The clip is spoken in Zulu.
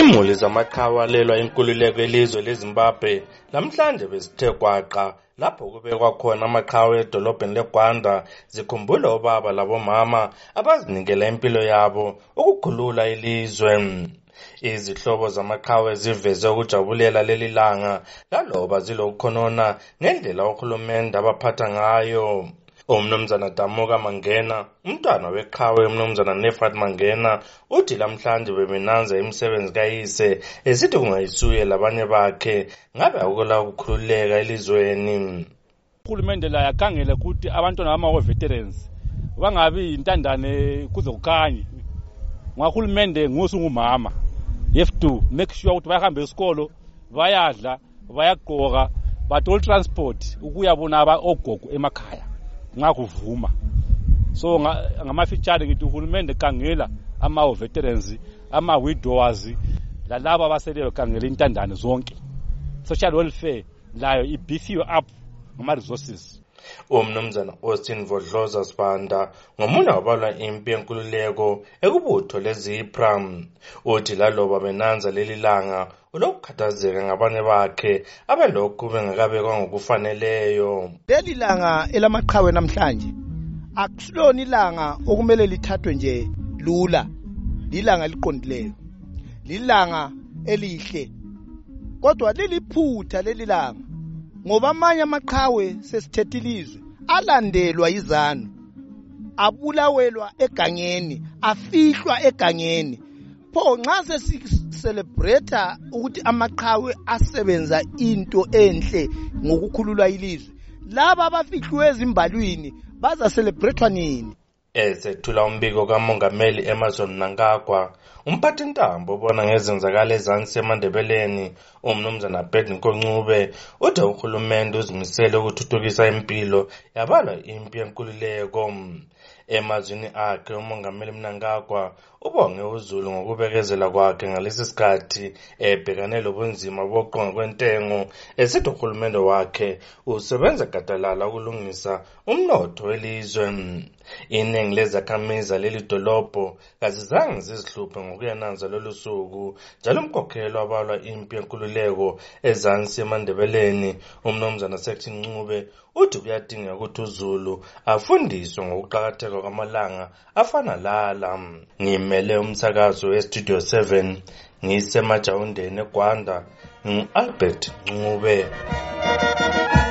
Imuli zamaqhawe alelwa inkululeko elizwe leZimbabwe namhlanje bezithe kwaqa lapho kubekwa khona amaqhawe edolobheni leGwanda zikhumbula obaba labomama abazinikela impilo yabo ukukhulula ilizwe. Izihlobo zamaqhawe ziveze ukujabulela leli langa laloba zilokukhonona ngendlela uhulumende abaphatha ngayo. Umnumzana Damuka Mangena, umntwana weqhawe umnumzana Nefat Mangena, uthi lamhlanje bebenanza imisebenzi kayise esithi kungayisuye labanye bakhe ngabe akula ukukhululeka elizweni. Uhulumende la yakhangela ukuthi abantwana bama veterans bangabi intandane kuze kukhanye. Ngahulumende ngusungumama. You have to make sure ukuthi bahambe esikolo, bayadla, bayagqoka, bathole transport ukuyabona ogogo emakhaya. Ngakuvuma. So ngamafitshane ngithi uhulumende khangela ama-veterans, ama-widowers, lalabo abaseleyo khangela intandane zonke. Social welfare layo ibhifiwe up ngama-resources. Umnumzana Austin Vodloza Sibanda ngomunye wabalwa impi yenkululeko ekubutho leZIPRA. Uthi laloba benanza leli langa ulokukhathazeka ngabanye bakhe abelokhu bengakabekwa ngokufaneleyo. Leli langa elamaqhawe namhlanje akusilona ilanga okumele lithathwe nje lula. Lilanga liqondileyo, lilanga elihle, kodwa liliphutha leli langa ngoba amanye amaqhawe sesithethilizwe alandelwa izanu, abulawelwa egangeni, afihlwa egangeni. Pho nxa sesicelebrate ukuthi amaqhawe asebenza into enhle ngokukhulula ilizwe, laba abafihlwe ezimbalwini baza celebratewa nini? Esethula umbiko kaMongameli Emmerson Mnangagwa, umphathintambo ubona ngezenzakalo ezansi eMandebeleni, umnumzana Bednko Ncube, uthi uhulumende uzimisele ukuthuthukisa impilo yabalwa impi yenkululeko. Emazwini akhe uMongameli Mnangagwa ubonge uZulu ngokubekezela kwakhe ngalesi sikhathi ebhekane lobunzima bokuqonga kwentengo, esithi uhulumende wakhe usebenza gadalala ukulungisa umnotho welizwe. Iningi lezakhamizi leli dolobho kazizange zizihluphe ngokuyananza lolu suku, njalo umkhokheli wabalwa impi yenkululeko ezansi eMandebeleni umnumzana Section Ncube uthi kuyadingeka ukuthi uZulu afundiswe ngokuqakatheka kwamalanga afana lala. Ngimele umsakazo weStudio 7 ngisemajawundeni eGwanda, ngu-Albert Ncube.